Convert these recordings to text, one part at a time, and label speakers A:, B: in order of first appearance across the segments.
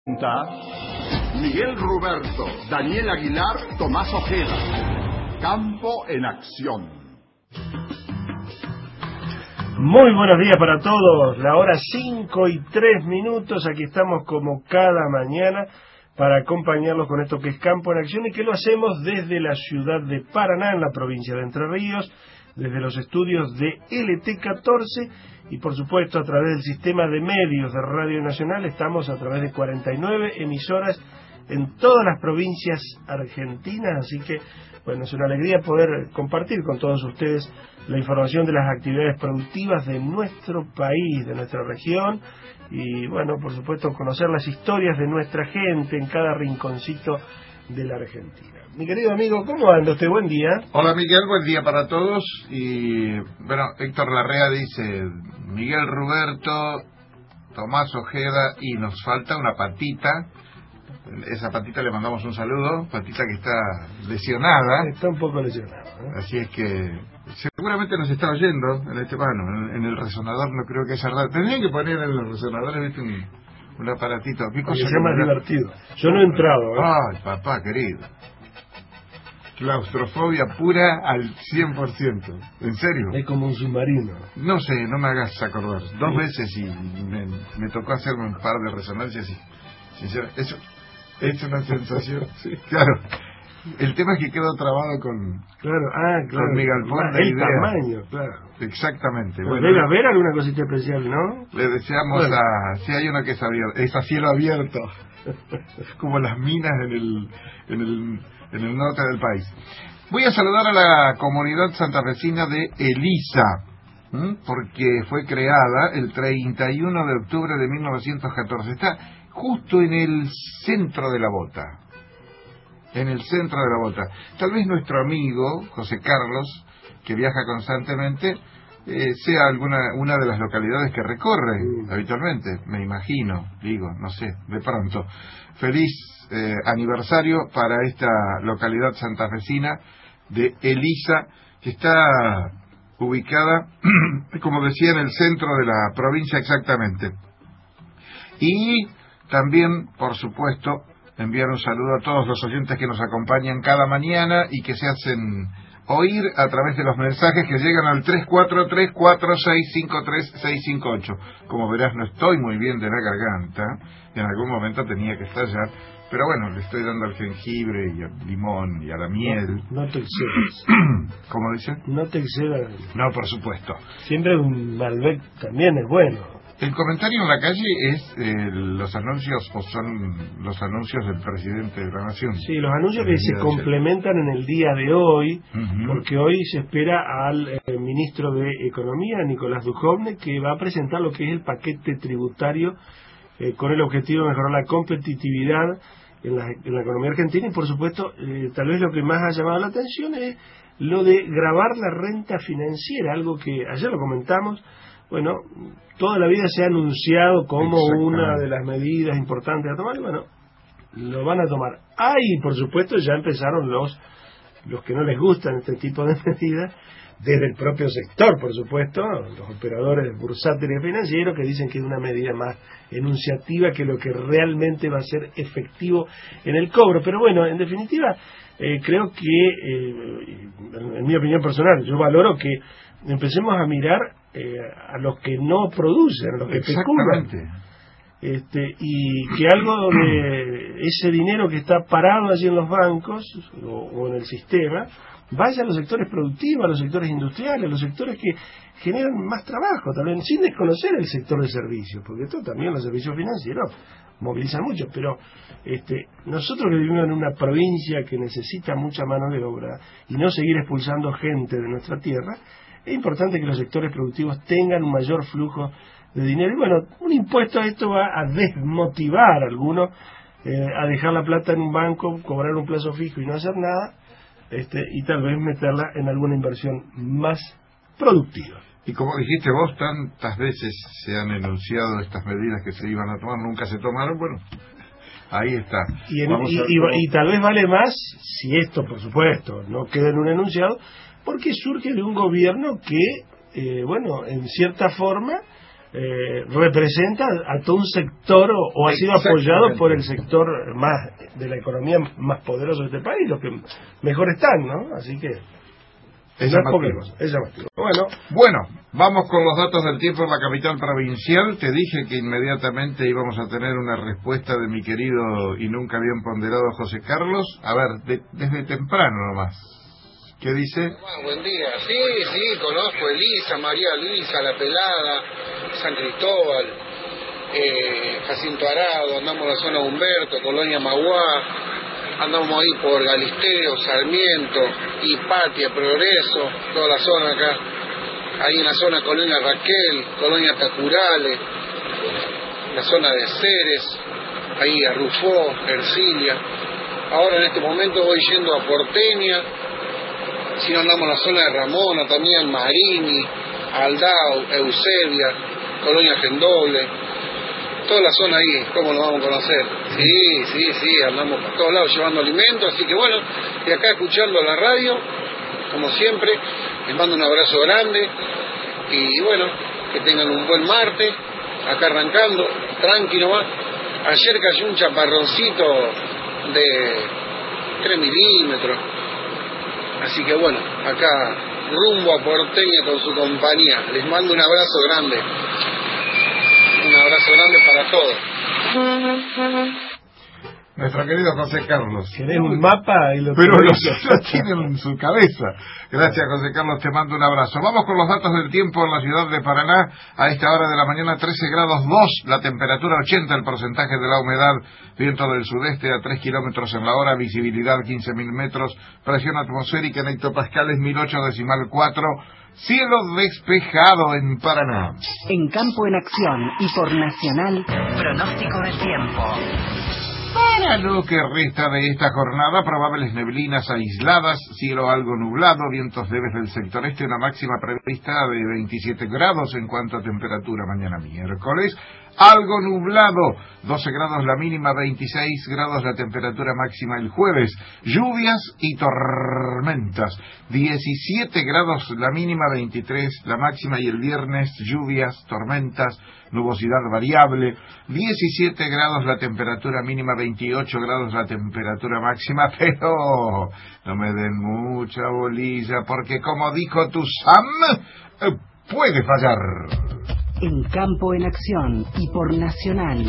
A: Miguel Ruberto, Daniel Aguilar, Tomás Ojeda. Campo en acción.
B: Muy buenos días para todos. La hora 5:03. Aquí estamos como cada mañana para acompañarlos con esto que es Campo en Acción, y que lo hacemos desde la ciudad de Paraná, en la provincia de Entre Ríos, desde los estudios de LT14 y por supuesto a través del sistema de medios de Radio Nacional. Estamos a través de 49 emisoras en todas las provincias argentinas, así que bueno, es una alegría poder compartir con todos ustedes la información de las actividades productivas de nuestro país, de nuestra región, y bueno, por supuesto conocer las historias de nuestra gente en cada rinconcito de la Argentina. Mi querido amigo, ¿cómo anda usted? Buen día.
C: Hola Miguel, buen día para todos. Y bueno, Héctor Larrea dice: Miguel Ruberto, Tomás Ojeda, y nos falta una Patita. Esa Patita le mandamos un saludo, Patita que está lesionada.
B: Está un poco lesionada, ¿eh?
C: Así es que seguramente nos está oyendo en este mano, en el resonador. No creo que haya raro. Tendrían que poner en los resonadores, ¿viste? Un aparatito. ¿Qué cosa?
B: Que sea más divertido. Yo no he entrado, ¿eh?
C: Ay, papá querido. Claustrofobia pura al 100%. ¿En serio?
B: Es como un submarino.
C: No sé, no me hagas acordar. 2 veces y me tocó hacerme un par de resonancias y sinceramente, eso es una sensación. Sí, claro. El tema es que quedo trabado con mi galpón de
B: el
C: idea.
B: tamaño, claro.
C: Exactamente.
B: Pero
C: bueno,
B: debe haber alguna cosita especial, ¿no?
C: le deseamos si hay una que es abierta, es a cielo abierto. Como las minas en el norte del país. Voy a saludar a la comunidad santafesina de Elisa, porque fue creada el 31 de octubre de 1914. Está justo en el centro de la bota. En el centro de la bota. Tal vez nuestro amigo José Carlos, que viaja constantemente, sea una de las localidades que recorre habitualmente, me imagino, digo, no sé, de pronto. Feliz aniversario para esta localidad santafesina de Elisa, que está ubicada, como decía, en el centro de la provincia exactamente. Y también, por supuesto, enviar un saludo a todos los oyentes que nos acompañan cada mañana y que se hacen oír a través de los mensajes que llegan al 343-4653-658. Como verás, no estoy muy bien de la garganta, en algún momento tenía que estallar, pero bueno, le estoy dando al jengibre y al limón y a la miel.
B: No te excedas.
C: ¿Cómo dice?
B: No te excedas.
C: No, por supuesto.
B: Siempre un Malbec también es bueno.
C: El comentario en la calle es los anuncios, o son los anuncios del presidente de la Nación.
B: Sí, los anuncios que se complementan en el día de hoy, porque hoy se espera al ministro de Economía, Nicolás Dujovne, que va a presentar lo que es el paquete tributario con el objetivo de mejorar la competitividad en la economía argentina. Y por supuesto, tal vez lo que más ha llamado la atención es lo de gravar la renta financiera, algo que ayer lo comentamos. Bueno, toda la vida se ha anunciado como una de las medidas importantes a tomar, y bueno, lo van a tomar. Por supuesto, ya empezaron los que no les gustan este tipo de medidas, desde el propio sector, por supuesto, los operadores bursátiles y financieros, que dicen que es una medida más enunciativa que lo que realmente va a ser efectivo en el cobro. Pero bueno, en definitiva, creo que, en mi opinión personal, yo valoro que empecemos a mirar a los que no producen, a los que especulan, y que algo de ese dinero que está parado allí en los bancos o en el sistema vaya a los sectores productivos, a los sectores industriales, a los sectores que generan más trabajo, también sin desconocer el sector de servicios, porque esto también, los servicios financieros movilizan mucho, pero nosotros que vivimos en una provincia que necesita mucha mano de obra y no seguir expulsando gente de nuestra tierra, es importante que los sectores productivos tengan un mayor flujo de dinero. Y bueno, un impuesto a esto va a desmotivar a algunos a dejar la plata en un banco, cobrar un plazo fijo y no hacer nada, y tal vez meterla en alguna inversión más productiva.
C: Y como dijiste vos, tantas veces se han enunciado estas medidas que se iban a tomar, nunca se tomaron. Bueno, ahí está.
B: Y tal vez vale más, si esto, por supuesto, no queda en un enunciado, porque surge de un gobierno que, en cierta forma, representa a todo un sector o ha sido apoyado por el sector más de la economía más poderoso de este país, los que mejor están, ¿no? Así que
C: es llamativo. Bueno, vamos con los datos del tiempo en la capital provincial. Te dije que inmediatamente íbamos a tener una respuesta de mi querido y nunca bien ponderado José Carlos. A ver, desde temprano nomás. ¿Qué dice?
D: Bueno, buen día. Sí, conozco Elisa, María Luisa, La Pelada, San Cristóbal, Jacinto Arado, andamos en la zona Humberto, Colonia Maguá, andamos ahí por Galisteo, Sarmiento, Hipatia, Progreso, toda la zona acá. Ahí en la zona Colonia Raquel, Colonia Tacurales, la zona de Ceres, ahí a Rufó, Ercilia. Ahora en este momento voy yendo a Porteña. Si no, andamos en la zona de Ramona, también Marini, Aldao, Eusebia, Colonia Gendoble, toda la zona ahí, ¿cómo nos vamos a conocer? Sí, andamos por todos lados llevando alimentos, así que bueno, de acá escuchando la radio, como siempre, les mando un abrazo grande, y bueno, que tengan un buen martes, acá arrancando, tranquilo más. Ayer cayó un chaparroncito de 3 milímetros. Así que bueno, acá rumbo a Porteña con su compañía. Les mando un abrazo grande. Un abrazo grande para todos.
C: Nuestro querido José Carlos.
B: ¿Querés un mapa?
C: Pero lo tienen en su cabeza. Gracias, José Carlos, te mando un abrazo. Vamos con los datos del tiempo en la ciudad de Paraná. A esta hora de la mañana, 13 grados 2, la temperatura 80, el porcentaje de la humedad, viento del sudeste a 3 kilómetros en la hora, visibilidad 15.000 metros, presión atmosférica en hectopascales 1008,4, cielo despejado en Paraná.
E: En Campo en Acción y por Nacional, pronóstico del tiempo.
C: Para lo que resta de esta jornada, probables neblinas aisladas, cielo algo nublado, vientos leves del sector este, una máxima prevista de 27 grados en cuanto a temperatura mañana miércoles. Algo nublado, 12 grados la mínima, 26 grados la temperatura máxima el jueves. Lluvias y tormentas, 17 grados la mínima, 23 la máxima, y el viernes lluvias, tormentas, nubosidad variable, 17 grados la temperatura mínima, 28 grados la temperatura máxima, pero no me den mucha bolilla, porque como dijo tu Sam, puede fallar.
E: En Campo en Acción y por Nacional.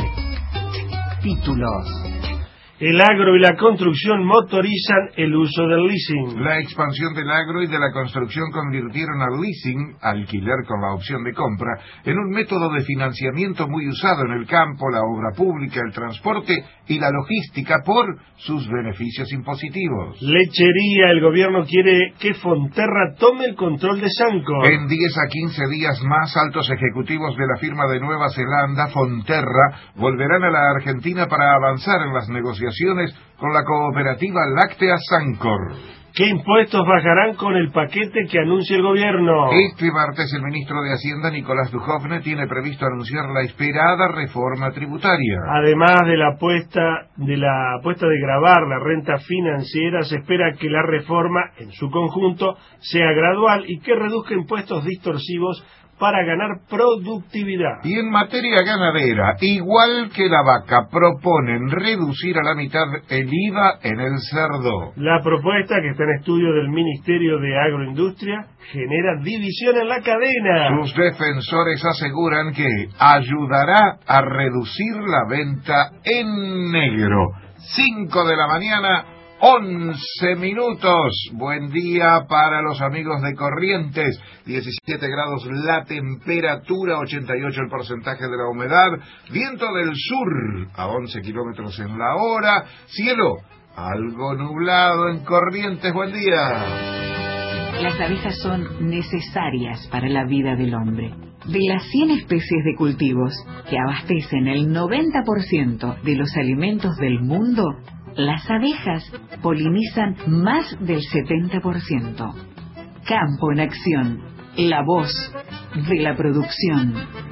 E: Títulos.
B: El agro y la construcción motorizan el uso del leasing.
C: La expansión del agro y de la construcción convirtieron al leasing, alquiler con la opción de compra, en un método de financiamiento muy usado en el campo, la obra pública, el transporte y la logística por sus beneficios impositivos.
B: Lechería, el gobierno quiere que Fonterra tome el control de Sancor.
C: En 10 a 15 días más, altos ejecutivos de la firma de Nueva Zelanda, Fonterra, volverán a la Argentina para avanzar en las negociaciones con la cooperativa láctea Sancor.
B: ¿Qué impuestos bajarán con el paquete que anuncia el gobierno?
C: Este martes el ministro de Hacienda, Nicolás Dujovne, tiene previsto anunciar la esperada reforma tributaria.
B: Además de la apuesta de gravar la renta financiera, se espera que la reforma, en su conjunto, sea gradual y que reduzca impuestos distorsivos para ganar productividad.
C: Y en materia ganadera, igual que la vaca, proponen reducir a la mitad el IVA en el cerdo.
B: La propuesta, que está en estudio del Ministerio de Agroindustria, genera división en la cadena.
C: Sus defensores aseguran que ayudará a reducir la venta en negro. 5 de la mañana, 11 minutos. Buen día para los amigos de Corrientes. 17 grados la temperatura, 88 el porcentaje de la humedad, viento del sur a 11 kilómetros en la hora, cielo algo nublado en Corrientes. Buen día.
E: Las abejas son necesarias para la vida del hombre. De las 100 especies de cultivos que abastecen el 90% de los alimentos del mundo, las abejas polinizan más del 70%. Campo en Acción, la voz de la producción.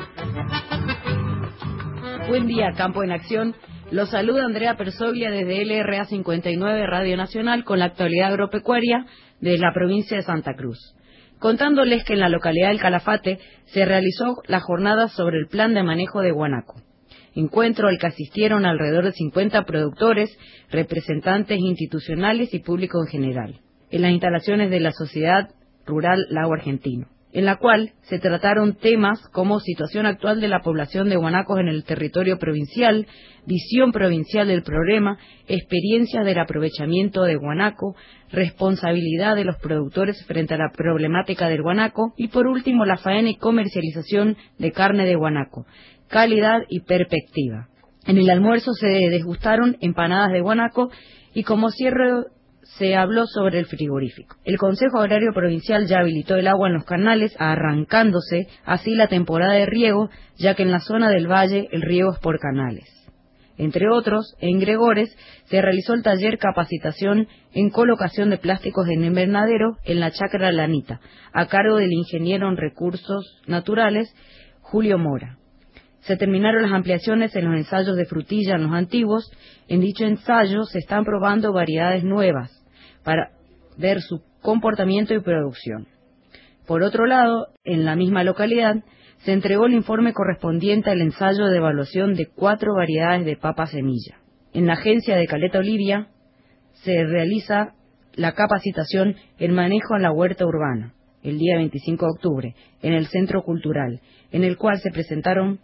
F: Buen día, Campo en Acción. Los saluda Andrea Persoglia desde LRA 59 Radio Nacional con la actualidad agropecuaria de la provincia de Santa Cruz. contándoles que en la localidad del Calafate se realizó la jornada sobre el plan de manejo de guanaco. Encuentro al que asistieron alrededor de 50 productores, representantes institucionales y público en general, en las instalaciones de la Sociedad Rural Lago Argentino, en la cual se trataron temas como situación actual de la población de guanacos en el territorio provincial, visión provincial del problema, experiencias del aprovechamiento de guanaco, responsabilidad de los productores frente a la problemática del guanaco y por último la faena y comercialización de carne de guanaco, calidad y perspectiva. En el almuerzo se degustaron empanadas de guanaco y como cierre se habló sobre el frigorífico. El Consejo Agrario Provincial ya habilitó el agua en los canales, arrancándose así la temporada de riego, ya que en la zona del valle el riego es por canales. Entre otros, en Gregores se realizó el taller capacitación en colocación de plásticos en invernadero en la Chacra Lanita, a cargo del ingeniero en recursos naturales Julio Mora. Se terminaron las ampliaciones en los ensayos de frutilla en los antiguos. En dicho ensayo se están probando variedades nuevas para ver su comportamiento y producción. Por otro lado, en la misma localidad, se entregó el informe correspondiente al ensayo de evaluación de 4 variedades de papa semilla. En la agencia de Caleta Olivia se realiza la capacitación en manejo en la huerta urbana, el día 25 de octubre, en el Centro Cultural, en el cual se presentaron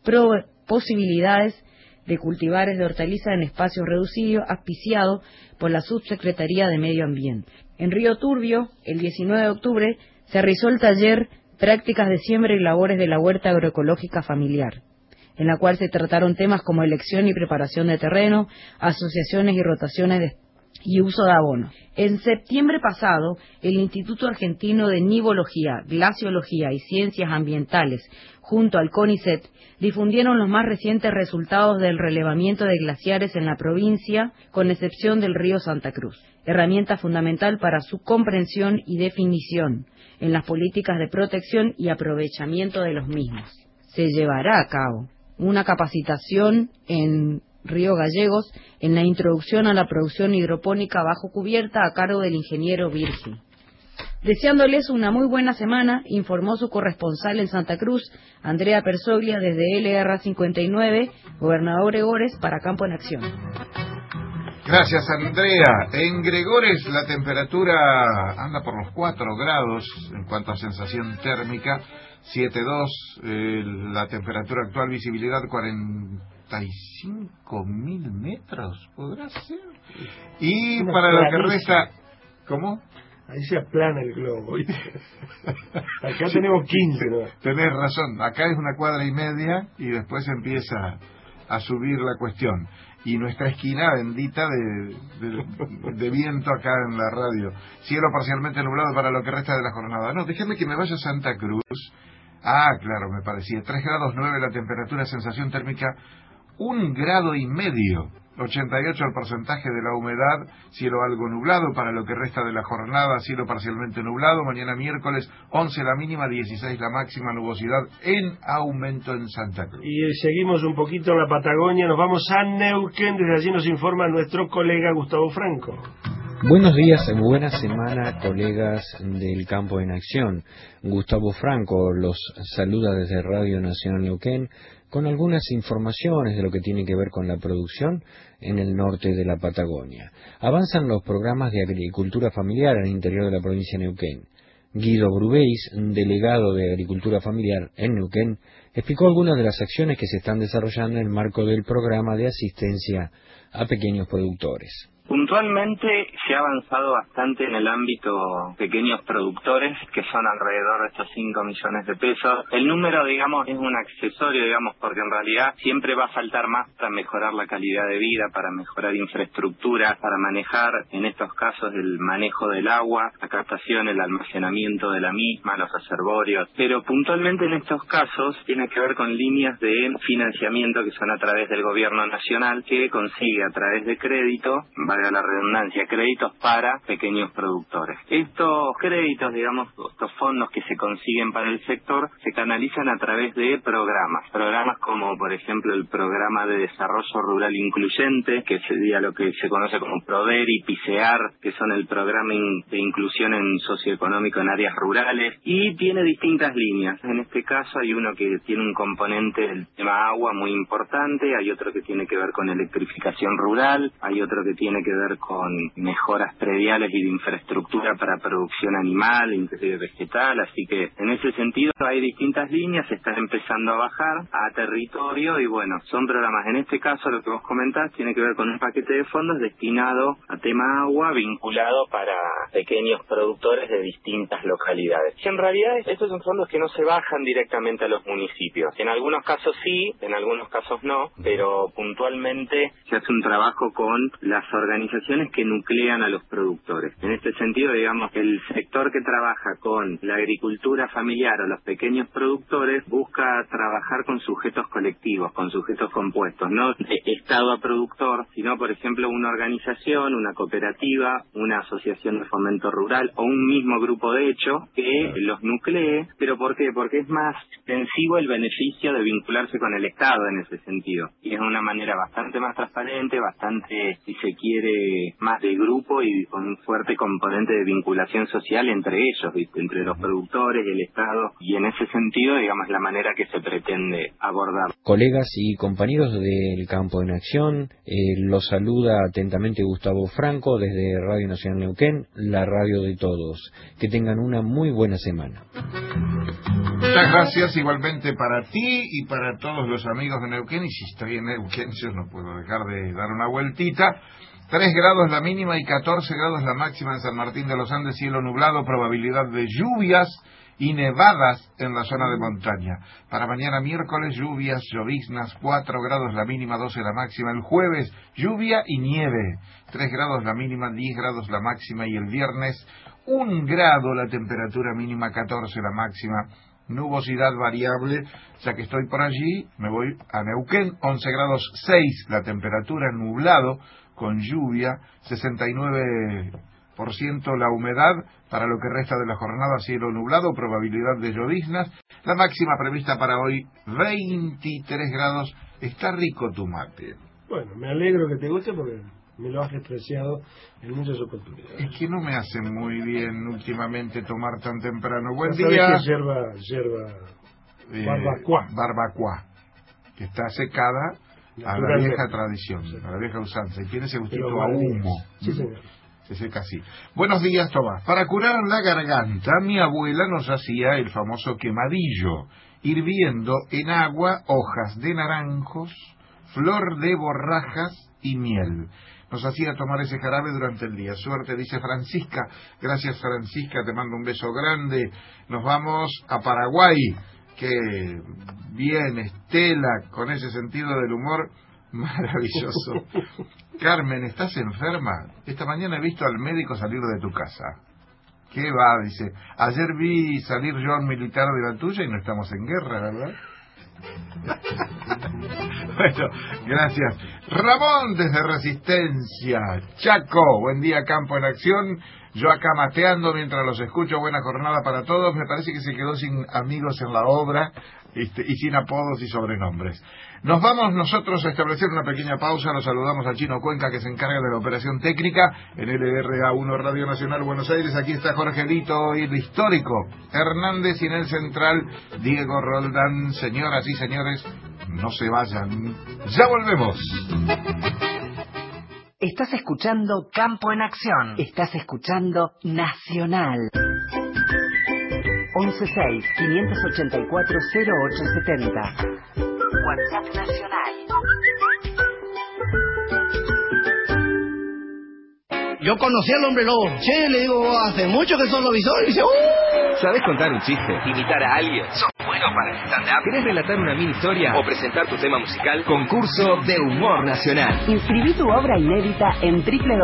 F: posibilidades de cultivares de hortalizas en espacios reducidos, auspiciado por la Subsecretaría de Medio Ambiente. En Río Turbio, el 19 de octubre, se realizó el taller Prácticas de siembra y labores de la huerta agroecológica familiar, en la cual se trataron temas como elección y preparación de terreno, asociaciones y rotaciones y uso de abono. En septiembre pasado, el Instituto Argentino de Nivología, Glaciología y Ciencias Ambientales, junto al CONICET, difundieron los más recientes resultados del relevamiento de glaciares en la provincia, con excepción del río Santa Cruz, herramienta fundamental para su comprensión y definición en las políticas de protección y aprovechamiento de los mismos. Se llevará a cabo una capacitación en Río Gallegos en la introducción a la producción hidropónica bajo cubierta a cargo del ingeniero Virgil. Deseándoles una muy buena semana, informó su corresponsal en Santa Cruz, Andrea Persoglia, desde LR 59, Gobernador Gregores, para Campo en Acción.
C: Gracias, Andrea. En Gregores la temperatura anda por los 4 grados en cuanto a sensación térmica, 7,2, la temperatura actual, visibilidad 45.000 metros, ¿podrá ser? Y para lo que resta... ¿Cómo?
B: Ahí se aplana el globo. Acá tenemos 15, ¿no?
C: Tenés razón, acá es 1,5 cuadras y después empieza a subir la cuestión. Y nuestra esquina bendita de viento acá en la radio. Cielo parcialmente nublado para lo que resta de la jornada. No, déjeme que me vaya a Santa Cruz. Ah, claro, me parecía. 3,9 grados la temperatura, sensación térmica 1,5 grados, 88 el porcentaje de la humedad, cielo algo nublado para lo que resta de la jornada, cielo parcialmente nublado, mañana miércoles 11 la mínima, 16 la máxima, nubosidad en aumento en Santa Cruz.
B: Y seguimos un poquito en la Patagonia, nos vamos a Neuquén, desde allí nos informa nuestro colega Gustavo Franco.
G: Buenos días, buena semana, colegas del Campo en Acción. Gustavo Franco los saluda desde Radio Nacional Neuquén con algunas informaciones de lo que tiene que ver con la producción en el norte de la Patagonia. Avanzan los programas de agricultura familiar al interior de la provincia de Neuquén. Guido Brubeis, delegado de Agricultura Familiar en Neuquén, explicó algunas de las acciones que se están desarrollando en el marco del programa de asistencia a pequeños productores.
H: Puntualmente se ha avanzado bastante en el ámbito pequeños productores, que son alrededor de estos 5 millones de pesos. El número, digamos, es un accesorio, digamos, porque en realidad siempre va a faltar más para mejorar la calidad de vida, para mejorar infraestructura, para manejar, en estos casos, el manejo del agua, la captación, el almacenamiento de la misma, los reservorios. Pero puntualmente en estos casos tiene que ver con líneas de financiamiento que son a través del gobierno nacional, que consigue a través de crédito, valga valga la redundancia, créditos para pequeños productores. Estos créditos, digamos, estos fondos que se consiguen para el sector, se canalizan a través de programas como por ejemplo el Programa de Desarrollo Rural Incluyente, que sería lo que se conoce como PRODER y PICEAR, que son el Programa de Inclusión en Socioeconómico en Áreas Rurales, y tiene distintas líneas. En este caso hay uno que tiene un componente del tema agua muy importante, hay otro que tiene que ver con electrificación rural, hay otro que tiene que ver con mejoras prediales y de infraestructura para producción animal, inclusive vegetal, así que en ese sentido hay distintas líneas, se están empezando a bajar a territorio y bueno, son programas. En este caso lo que vos comentás tiene que ver con un paquete de fondos destinado a tema agua, vinculado para pequeños productores de distintas localidades. En realidad estos son fondos que no se bajan directamente a los municipios. En algunos casos sí, en algunos casos no, pero puntualmente se hace un trabajo con las organizaciones que nuclean a los productores. En este sentido, digamos, el sector que trabaja con la agricultura familiar o los pequeños productores busca trabajar con sujetos colectivos, con sujetos compuestos, no de Estado a productor, sino, por ejemplo, una organización, una cooperativa, una asociación de fomento rural o un mismo grupo de hecho que los nuclee. ¿Pero por qué? Porque es más extensivo el beneficio de vincularse con el Estado en ese sentido. Y es una manera bastante más transparente, bastante, si se quiere, más de grupo y con un fuerte componente de vinculación social entre ellos, ¿viste? Entre los productores y el Estado. Y en ese sentido, digamos, la manera que se pretende abordar.
G: Colegas y compañeros del Campo en Acción, los saluda atentamente Gustavo Franco desde Radio Nacional Neuquén, la radio de todos. Que tengan una muy buena semana.
C: Muchas gracias igualmente para ti y para todos los amigos de Neuquén. Y si estoy en Neuquén, yo no puedo dejar de dar una vueltita. 3 grados la mínima y 14 grados la máxima en San Martín de los Andes, cielo nublado, probabilidad de lluvias y nevadas en la zona de montaña. Para mañana miércoles, lluvias, lloviznas, 4 grados la mínima, 12 la máxima. El jueves, lluvia y nieve, 3 grados la mínima, 10 grados la máxima. Y el viernes, 1 grado la temperatura mínima, 14 la máxima. Nubosidad variable, ya que estoy por allí, me voy a Neuquén, 11 grados 6 la temperatura, nublado, con lluvia, 69% la humedad, para lo que resta de la jornada cielo nublado, probabilidad de lloviznas, la máxima prevista para hoy 23 grados, está rico tu mate.
B: Bueno, me alegro que te guste porque me lo has despreciado en muchas oportunidades.
C: Es que no me hace muy bien últimamente tomar tan temprano. Buen
B: día.
C: día.
B: Yerba
C: barbacoa, que está secada a la vieja tradición, a la vieja usanza, y tiene ese gustito a humo.
B: Sí, señor.
C: Se seca así. Buenos días, Tomás. Para curar la garganta, mi abuela nos hacía el famoso quemadillo, hirviendo en agua hojas de naranjos, flor de borrajas y miel. Nos hacía tomar ese jarabe durante el día. Suerte, dice Francisca. Gracias, Francisca, te mando un beso grande. Nos vamos a Paraguay. Que bien, Estela, con ese sentido del humor maravilloso. Carmen, ¿estás enferma? Esta mañana he visto al médico salir de tu casa. ¿Qué va? Dice, ayer vi salir yo a un militar de la tuya y no estamos en guerra, ¿verdad? Bueno, gracias. Ramón desde Resistencia, Chaco, buen día, Campo en Acción. Yo acá mateando mientras los escucho, buena jornada para todos. Me parece que se quedó sin amigos en la obra y sin apodos y sobrenombres. Nos vamos nosotros a establecer una pequeña pausa. Nos saludamos a Chino Cuenca, que se encarga de la operación técnica en LRA1 Radio Nacional Buenos Aires. Aquí está Jorgelito y el histórico Hernández, y en el central Diego Roldán. Señoras y señores, no se vayan, ya volvemos.
I: Estás escuchando Campo en Acción. Estás escuchando Nacional. 116-584-0870. WhatsApp Nacional.
J: Yo conocí al hombre lobo. Che, le digo, hace mucho que sos lobizón. Y dice,
K: ¿Sabes contar un chiste?
I: Imitar a alguien. Sos bueno.
K: bueno para el stand-up? ¿Querés relatar una mini historia o presentar tu tema musical? Concurso de humor nacional.
I: Inscribí tu obra inédita en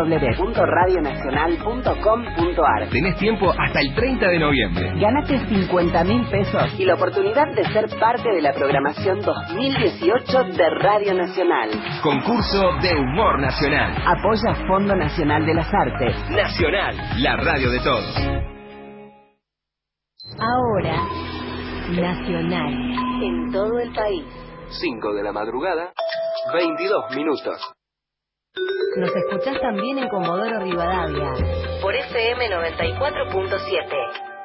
I: www.radionacional.com.ar.
K: Tenés tiempo hasta el 30 de noviembre.
I: Gánate 50.000 pesos y la oportunidad de ser parte de la programación 2018 de Radio Nacional.
K: Concurso de humor nacional.
I: Apoya Fondo Nacional de las Artes.
K: Nacional, la radio de todos.
L: Ahora, Nacional, en todo el país.
K: 5 de la madrugada, 22 minutos.
L: Nos escuchás también en Comodoro Rivadavia, por FM 94.7.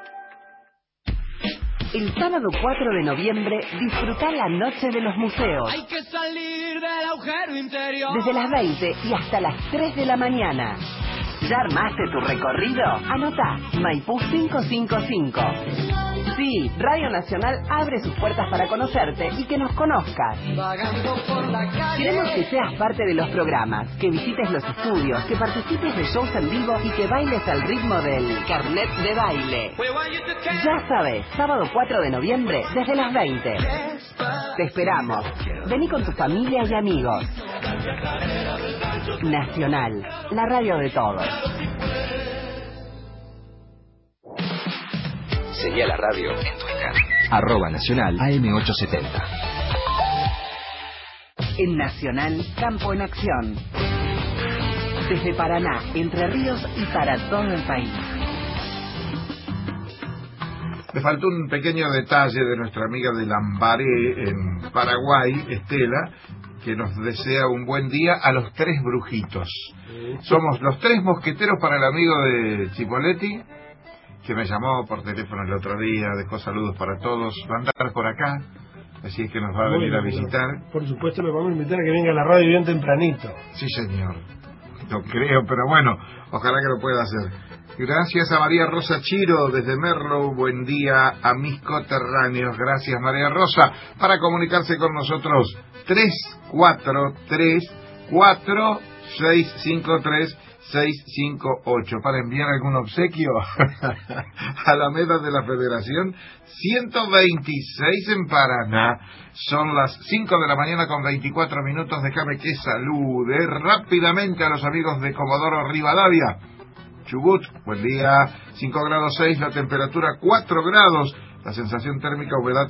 I: El sábado 4 de noviembre, disfrutá la Noche de los Museos.
J: Hay que salir del agujero interior.
I: Desde las 20 y hasta las 3 de la mañana. ¿Ya armaste tu recorrido? Anota, Maipú 555. Sí, Radio Nacional abre sus puertas para conocerte y que nos conozcas. Queremos que seas parte de los programas, que visites los estudios, que participes de shows en vivo y que bailes al ritmo del carnet de baile. Ya sabes, sábado 4 de noviembre desde las 20. Te esperamos. Vení con tu familia y amigos. Nacional, la radio de todos.
K: Seguí a la radio en Twitter. @Nacional AM870.
I: En Nacional, Campo en Acción. Desde Paraná, Entre Ríos y para todo el país.
C: Me faltó un pequeño detalle de nuestra amiga de Lambaré, en Paraguay, Estela, que nos desea un buen día a los 3 brujitos. Somos los 3 mosqueteros para el amigo de Chipoletti, que me llamó por teléfono el otro día, dejó saludos para todos. Va a andar por acá, así es que nos va a venir a visitar.
B: Por supuesto, le vamos a invitar a que venga a la radio bien tempranito.
C: Sí, señor. No creo, pero bueno, ojalá que lo pueda hacer. Gracias a María Rosa Chiro desde Merlo. Buen día a mis coterráneos. Gracias, María Rosa. Para comunicarse con nosotros, 343-4653-658. Para enviar algún obsequio a la meta de la Federación 126 en Paraná. Son las 5 de la mañana con 24 minutos. Déjame que salude rápidamente a los amigos de Comodoro Rivadavia. Chubut, buen día, 5 grados 6, la temperatura 4 grados, la sensación térmica, humedad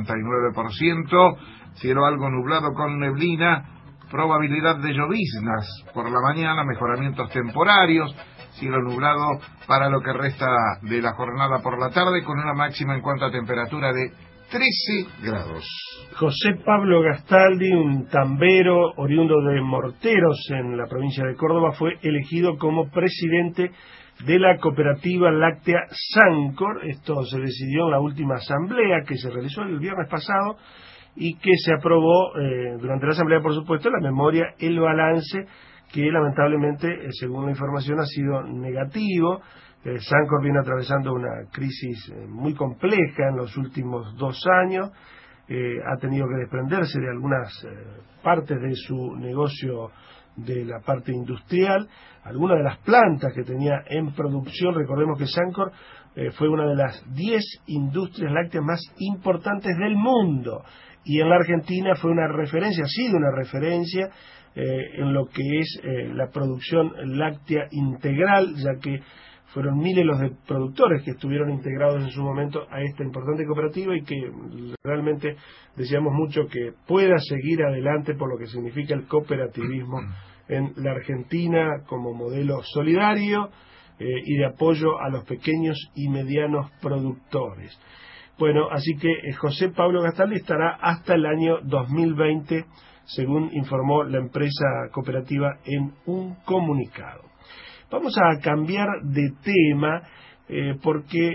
C: 79%, cielo algo nublado con neblina, probabilidad de lloviznas por la mañana, mejoramientos temporarios, cielo nublado para lo que resta de la jornada por la tarde, con una máxima en cuanto a temperatura de 13 grados.
B: José Pablo Gastaldi, un tambero oriundo de Morteros en la provincia de Córdoba, fue elegido como presidente de la cooperativa láctea Sancor. Esto se decidió en la última asamblea que se realizó el viernes pasado y que se aprobó durante la asamblea, por supuesto, la memoria, el balance, que lamentablemente, según la información, ha sido negativo. Sancor viene atravesando una crisis muy compleja en los últimos 2 años. Ha tenido que desprenderse de algunas partes de su negocio, de la parte industrial, algunas de las plantas que tenía en producción. Recordemos que Sancor fue una de las 10 industrias lácteas más importantes del mundo, y en la Argentina fue una referencia, ha sido una referencia en lo que es la producción láctea integral, ya que fueron miles los de productores que estuvieron integrados en su momento a esta importante cooperativa, y que realmente deseamos mucho que pueda seguir adelante por lo que significa el cooperativismo en la Argentina como modelo solidario y de apoyo a los pequeños y medianos productores. Bueno, así que José Pablo Gastaldi estará hasta el año 2020, según informó la empresa cooperativa en un comunicado. Vamos a cambiar de tema porque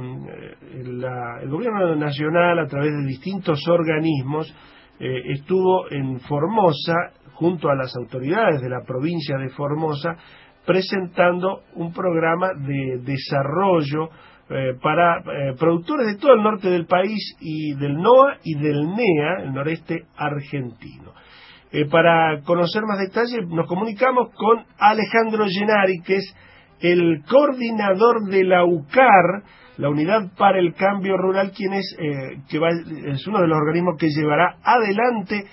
B: el gobierno nacional, a través de distintos organismos, estuvo en Formosa junto a las autoridades de la provincia de Formosa presentando un programa de desarrollo para productores de todo el norte del país y del NOA y del NEA, el noreste argentino. Para conocer más detalles nos comunicamos con Alejandro Gennari, que es el coordinador de la UCAR, la Unidad para el Cambio Rural, quien es uno de los organismos que llevará adelante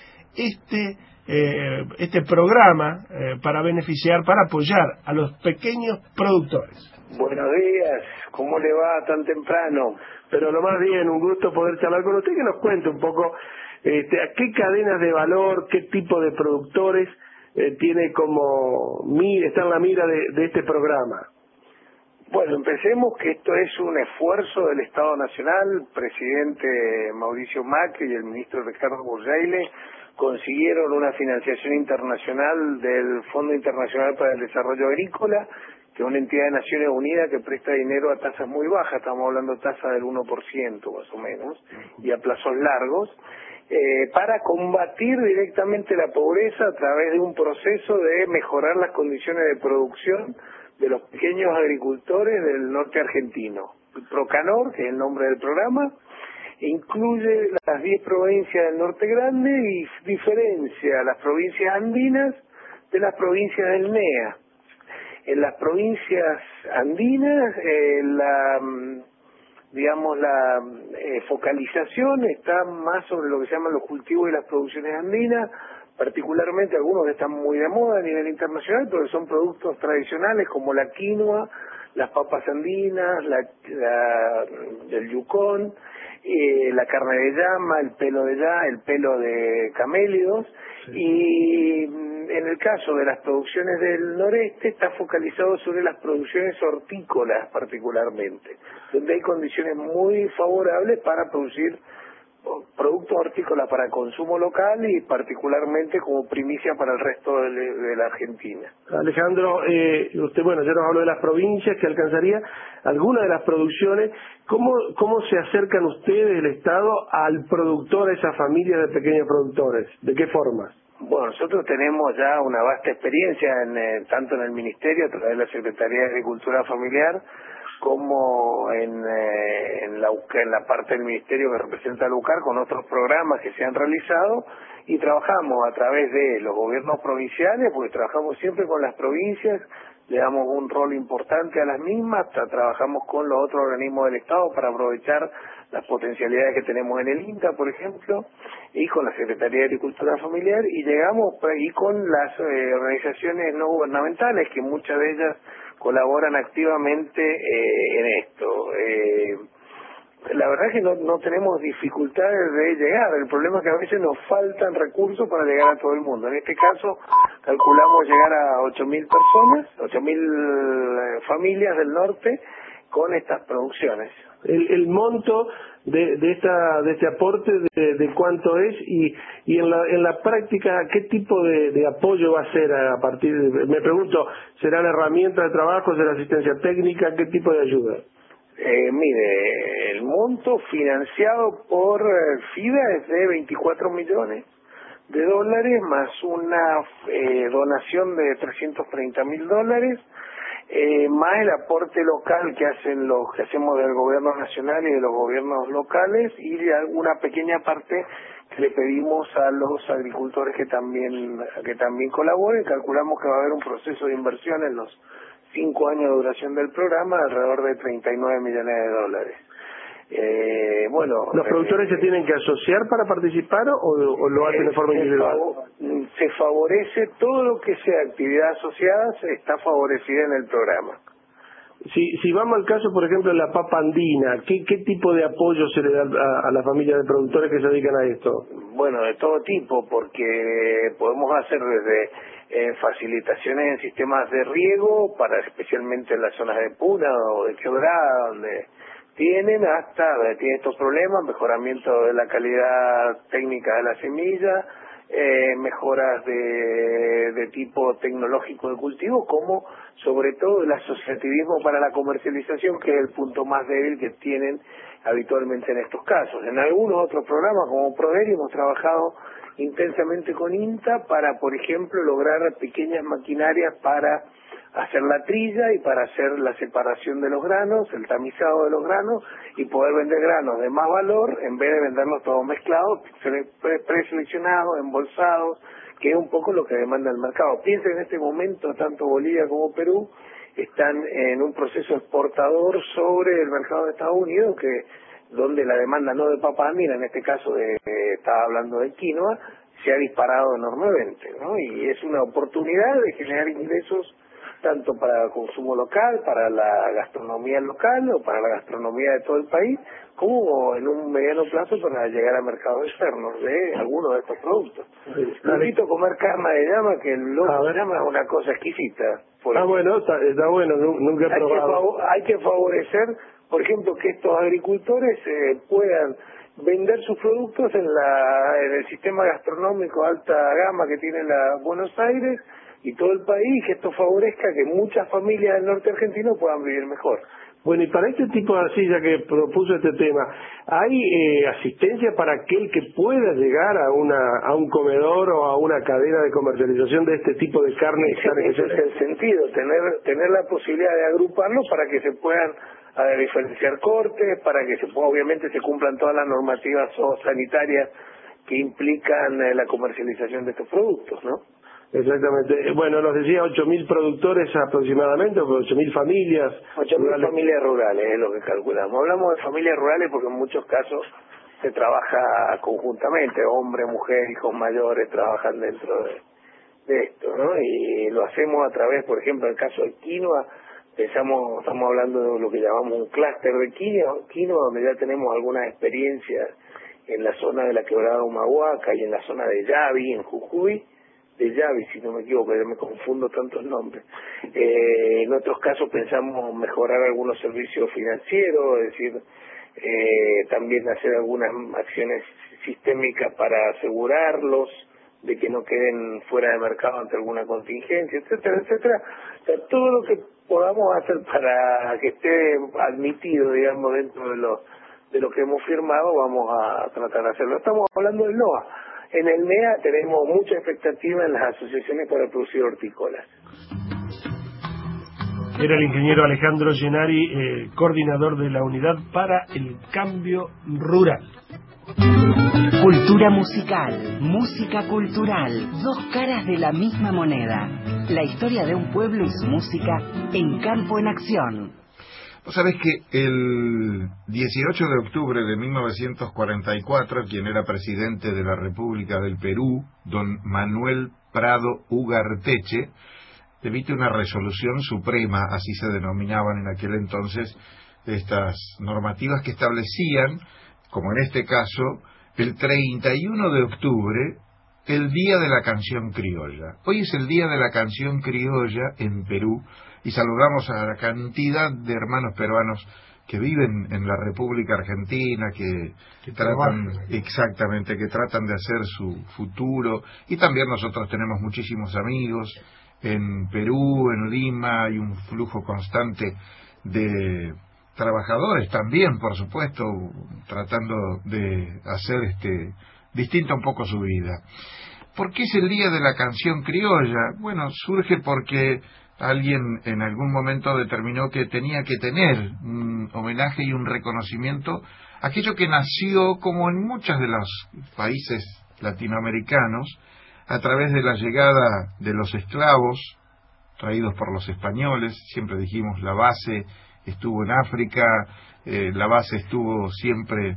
B: este programa para beneficiar, para apoyar a los pequeños productores.
M: Buenos días, ¿cómo le va tan temprano? Pero lo más bien, un gusto poder charlar con usted, que nos cuente un poco a qué cadenas de valor, qué tipo de productores tiene está en la mira de este programa.
N: Bueno, empecemos que esto es un esfuerzo del Estado Nacional. Presidente Mauricio Macri y el ministro Ricardo Burjaile consiguieron una financiación internacional del Fondo Internacional para el Desarrollo Agrícola, que es una entidad de Naciones Unidas que presta dinero a tasas muy bajas, estamos hablando de tasas del 1% más o menos, y a plazos largos, para combatir directamente la pobreza a través de un proceso de mejorar las condiciones de producción de los pequeños agricultores del norte argentino. El Procanor, que es el nombre del programa, incluye las 10 provincias del norte grande y diferencia las provincias andinas de las provincias del NEA. En las provincias andinas, la focalización está más sobre lo que se llaman los cultivos y las producciones andinas, particularmente algunos que están muy de moda a nivel internacional, pero son productos tradicionales como la quinoa, las papas andinas, el yucón, la carne de llama, el pelo de camélidos, y en el caso de las producciones del noreste está focalizado sobre las producciones hortícolas particularmente, donde hay condiciones muy favorables para producir productos hortícolas para consumo local y particularmente como primicia para el resto de la Argentina.
M: Alejandro, usted, ya nos habló de las provincias que alcanzaría, algunas de las producciones. ¿Cómo se acercan ustedes, el Estado, al productor, a esa familia de pequeños productores? ¿De qué formas?
N: Bueno, nosotros tenemos ya una vasta experiencia tanto en el Ministerio, a través de la Secretaría de Agricultura Familiar, como en la parte del Ministerio que representa a la UCAR, con otros programas que se han realizado, y trabajamos a través de los gobiernos provinciales, porque trabajamos siempre con las provincias, le damos un rol importante a las mismas, trabajamos con los otros organismos del Estado para aprovechar las potencialidades que tenemos en el INTA, por ejemplo, y con la Secretaría de Agricultura Familiar, y llegamos y con las organizaciones no gubernamentales, que muchas de ellas colaboran activamente en esto. La verdad es que no tenemos dificultades de llegar, el problema es que a veces nos faltan recursos para llegar a todo el mundo. En este caso calculamos llegar a 8.000 personas, 8.000 familias del norte con estas producciones.
M: El monto de este aporte, de cuánto es, y en la práctica, ¿qué tipo de apoyo va a ser a partir de? Me pregunto, ¿serán herramientas de trabajo, será asistencia técnica? ¿Qué tipo de ayuda?
N: Mire, el monto financiado por FIDA es de $24 millones más una donación de $330.000, más el aporte local que hacemos del gobierno nacional y de los gobiernos locales, y de alguna pequeña parte que le pedimos a los agricultores que también colaboren. Calculamos que va a haber un proceso de inversión en los 5 años de duración del programa de alrededor de $39 millones.
M: ¿Los productores se tienen que asociar para participar o lo hacen de forma individual?
N: Se favorece todo lo que sea actividad asociada, está favorecida en el programa.
M: Si vamos al caso, por ejemplo, de la papa andina, ¿qué tipo de apoyo se le da a las familias de productores que se dedican a esto?
N: Bueno, de todo tipo, porque podemos hacer desde facilitaciones en sistemas de riego, especialmente en las zonas de puna o de quebrada, donde tienen estos problemas, mejoramiento de la calidad técnica de la semilla, mejoras de tipo tecnológico de cultivo, como sobre todo el asociativismo para la comercialización, que es el punto más débil que tienen habitualmente en estos casos. En algunos otros programas, como PRODERI, hemos trabajado intensamente con INTA para, por ejemplo, lograr pequeñas maquinarias para hacer la trilla y para hacer la separación de los granos, el tamizado de los granos, y poder vender granos de más valor en vez de venderlos todos mezclados, preseleccionados, embolsados, que es un poco lo que demanda el mercado. Piensen en este momento, tanto Bolivia como Perú están en un proceso exportador sobre el mercado de Estados Unidos, donde la demanda no de papa andia, en este caso estaba hablando de quinoa, se ha disparado enormemente, ¿no? Y es una oportunidad de generar ingresos tanto para el consumo local, para la gastronomía local o para la gastronomía de todo el país, como en un mediano plazo para llegar a mercados externos de algunos de estos productos. Necesito comer carne de llama, que el lomo de llama es una cosa exquisita.
M: Bueno, está bueno, nunca he probado.
N: Hay que favorecer, por ejemplo, que estos agricultores puedan vender sus productos en el sistema gastronómico alta gama que tiene la Buenos Aires y todo el país, que esto favorezca que muchas familias del norte argentino puedan vivir mejor.
M: Bueno, y para este tipo de silla que propuso este tema, ¿hay asistencia para aquel que pueda llegar a un comedor o a una cadena de comercialización de este tipo de carne?
N: Ese es el sentido, tener la posibilidad de agruparlos para que se puedan diferenciar cortes, para que obviamente se cumplan todas las normativas sanitarias que implican la comercialización de estos productos, ¿no?
M: Exactamente. Bueno, nos decía 8.000 productores aproximadamente, 8.000 familias.
N: 8.000 familias rurales es lo que calculamos. Hablamos de familias rurales porque en muchos casos se trabaja conjuntamente, hombre, mujer, hijos mayores trabajan dentro de esto, ¿no? Y lo hacemos a través, por ejemplo, en el caso de quinoa, estamos hablando de lo que llamamos un clúster de quinoa, donde ya tenemos algunas experiencias en la zona de la Quebrada de Humahuaca y en la zona de Yavi, en Jujuy, de Yavi, si no me equivoco, ya me confundo tantos nombres. En otros casos pensamos mejorar algunos servicios financieros, es decir, también hacer algunas acciones sistémicas para asegurarlos de que no queden fuera de mercado ante alguna contingencia, etcétera, etcétera. O sea, todo lo que podamos hacer para que esté admitido, digamos, dentro de lo que hemos firmado, vamos a tratar de hacerlo. Estamos hablando del NOA. En el MEA tenemos mucha expectativa en las asociaciones para producir hortícolas.
B: Era el ingeniero Alejandro Gennari, coordinador de la Unidad para el Cambio Rural.
I: Cultura musical, música cultural, dos caras de la misma moneda. La historia de un pueblo y su música en Campo en Acción.
C: Vos sabés que el 18 de octubre de 1944, quien era presidente de la República del Perú, don Manuel Prado Ugarteche, emite una resolución suprema, así se denominaban en aquel entonces, estas normativas que establecían, como en este caso, el 31 de octubre, el Día de la Canción Criolla. Hoy es el Día de la Canción Criolla en Perú, y saludamos a la cantidad de hermanos peruanos que viven en la República Argentina, que tratan, exactamente, que tratan de hacer su futuro, y también nosotros tenemos muchísimos amigos en Perú, en Lima, hay un flujo constante de trabajadores también, por supuesto, tratando de hacer distinta un poco su vida. ¿Por qué es el Día de la Canción Criolla? Bueno, surge porque alguien en algún momento determinó que tenía que tener un homenaje y un reconocimiento a aquello que nació, como en muchos de los países latinoamericanos, a través de la llegada de los esclavos traídos por los españoles. Siempre dijimos, la base estuvo en África, la base estuvo siempre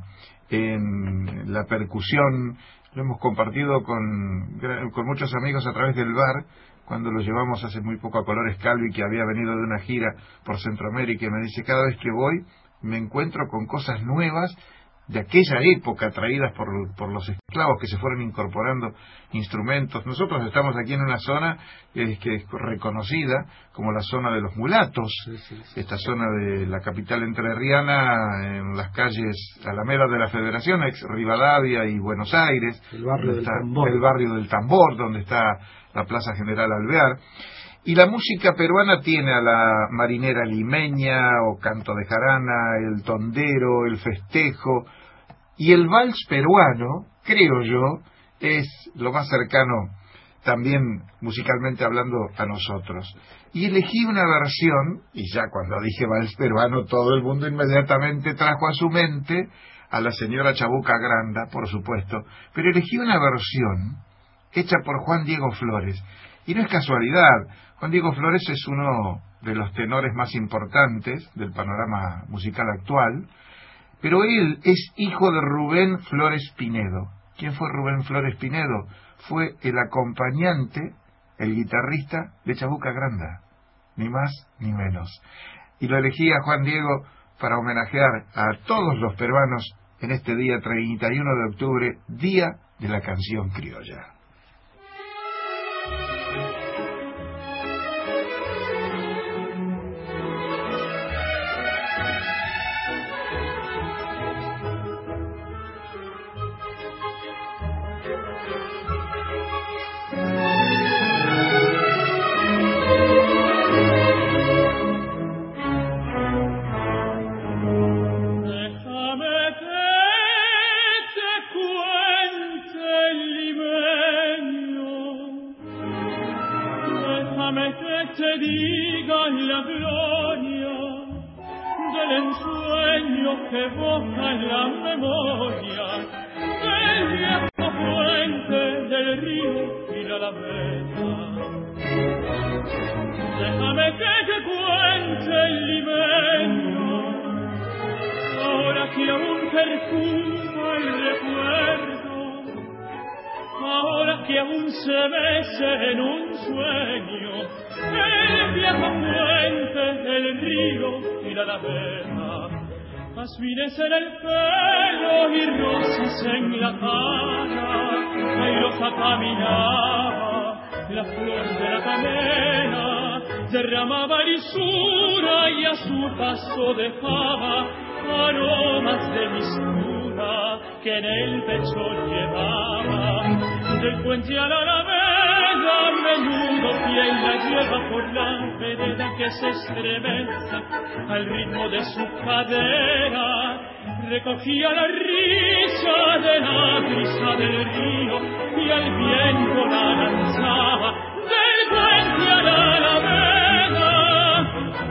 C: en la percusión. Lo hemos compartido con muchos amigos a través del bar, cuando lo llevamos hace muy poco a Colores Calvi, que había venido de una gira por Centroamérica, y me dice, cada vez que voy me encuentro con cosas nuevas de aquella época, traídas por los esclavos, que se fueron incorporando instrumentos. Nosotros estamos aquí en una zona que es reconocida como la zona de los mulatos, esta zona de la capital entrerriana, en las calles Alameda de la Federación, ex Rivadavia y Buenos Aires,
B: el barrio
C: del Tambor, donde está la Plaza General Alvear. Y la música peruana tiene a la marinera limeña, o canto de jarana, el tondero, el festejo, y el vals peruano, creo yo, es lo más cercano también musicalmente hablando a nosotros. Y elegí una versión, y ya cuando dije vals peruano, todo el mundo inmediatamente trajo a su mente a la señora Chabuca Granda, por supuesto, pero elegí una versión hecha por Juan Diego Flores, Y no es casualidad. Juan Diego Flores es uno de los tenores más importantes del panorama musical actual, pero él es hijo de Rubén Flores Pinedo. ¿Quién fue Rubén Flores Pinedo? Fue el acompañante, el guitarrista de Chabuca Granda, ni más ni menos. Y lo elegí a Juan Diego para homenajear a todos los peruanos en este día 31 de octubre, Día de la Canción Criolla.
J: Jazmines en el pelo y rosas en la cara, airosa caminaba, la flor de la canela derramaba lisura y a su paso dejaba aromas de mistura que en el pecho llevaba. Del puente a la alameda, menudo pie y la lleva por la vereda que se estremece al ritmo de su cadera. Recogía la risa de la brisa del río y al viento la lanzaba del puente a la alameda.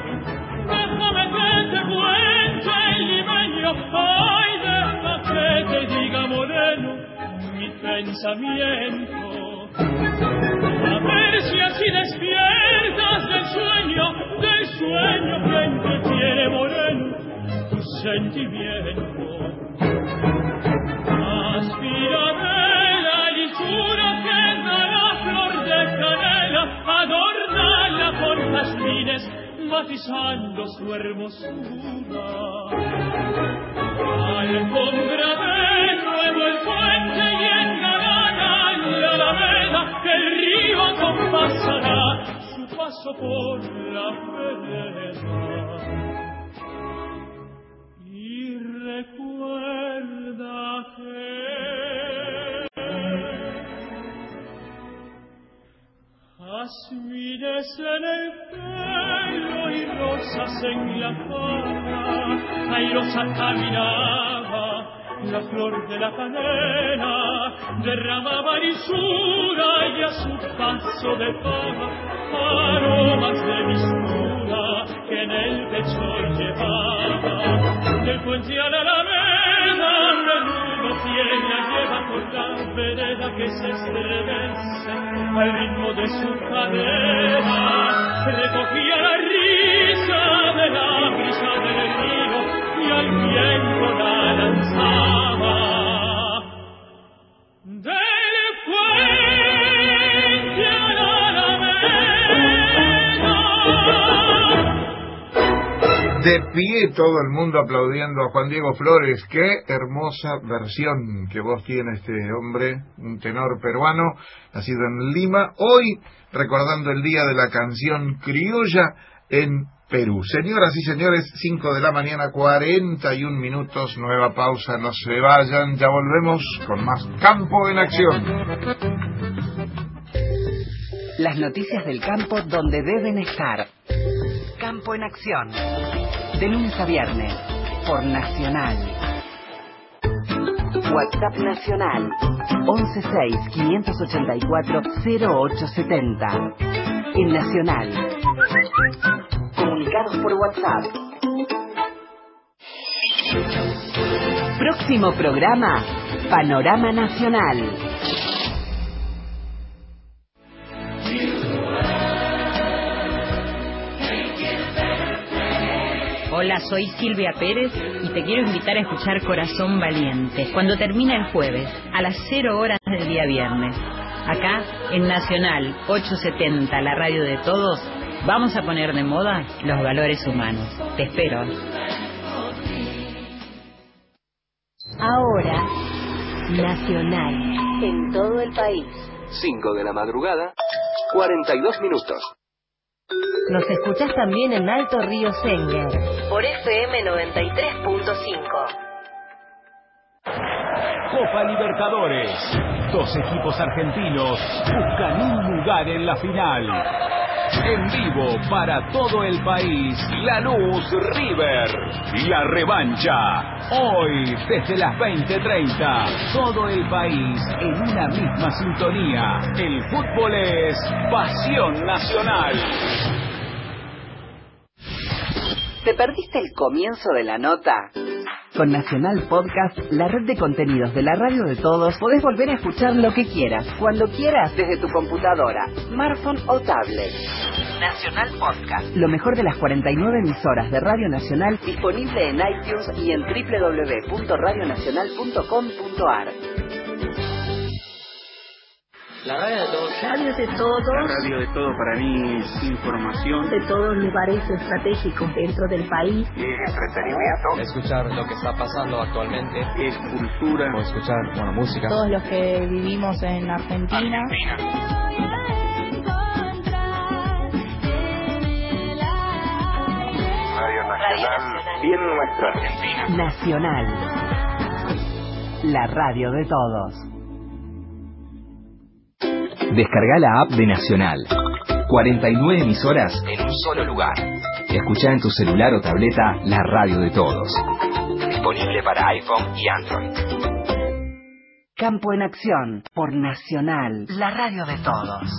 J: Déjame que te cuente el limeño, ay, deja que te diga moreno mi pensamiento. A ver si así despiertas del sueño que entretiene moreno tu sentimiento. Aspírame la lisura que da la flor de canela, adórnala con jazmines matizando su hermosura. Alfombrame nuevo el puente y engalana la alameda, que el río acompasará su paso por la vereda. Y recuerda que jazmines en el pelo y rosas en la cara, airosa caminaba, la flor de la canela derramaba lisura y a su paso dejaba aromas de mistura que en el pecho llevaba. Del puente a la alameda, menudo pie la lleva por la vereda que se estremece al ritmo de su cadera. Recogía la risa de la brisa del río y al viento la lanzaba del puente a la alameda.
C: De pie todo el mundo aplaudiendo a Juan Diego Flores. Qué hermosa versión que voz tiene este hombre, un tenor peruano, nacido en Lima, hoy recordando el Día de la Canción Criolla en Perú. Señoras y señores, 5 de la mañana, 41 minutos, nueva pausa, no se vayan, ya volvemos con más Campo en Acción.
I: Las noticias del campo donde deben estar. Campo en Acción, de lunes a viernes, por Nacional. WhatsApp Nacional, 116-584-0870. En Nacional. Comunicados por WhatsApp. Próximo programa, Panorama Nacional.
F: Hola, soy Silvia Pérez y te quiero invitar a escuchar Corazón Valiente cuando termina el jueves a las 0 horas del día viernes. Acá en Nacional 870, la radio de todos, vamos a poner de moda los valores humanos. Te espero.
L: Ahora, Nacional, en todo el país.
K: 5 de la madrugada, 42 minutos.
L: Nos escuchás también en Alto Río Sénger, por FM 93.5.
O: Copa Libertadores. 2 equipos argentinos buscan un lugar en la final. En vivo para todo el país, Lanús River. La revancha. Hoy, desde las 20:30. Todo el país en una misma sintonía. El fútbol es pasión nacional.
I: ¿Te perdiste el comienzo de la nota? Con Nacional Podcast, la red de contenidos de la radio de todos, podés volver a escuchar lo que quieras, cuando quieras, desde tu computadora, smartphone o tablet. Nacional Podcast. Lo mejor de las 49 emisoras de Radio Nacional, disponible en iTunes y en www.radionacional.com.ar.
P: La radio de todos. Radio de todos.
Q: La radio de todo para mí es información.
P: De todos lugares estratégicos dentro del país.
Q: Entretenimiento.
R: Escuchar lo que está pasando actualmente.
Q: Es cultura.
R: O escuchar, música.
S: Todos los que vivimos en Argentina.
N: Radio Nacional. Bien nuestra Argentina.
I: Nacional. La radio de todos.
K: Descarga la app de Nacional. 49 emisoras en un solo lugar. Escucha en tu celular o tableta la radio de todos. Disponible para iPhone y Android.
I: Campo en Acción por Nacional, la radio de todos.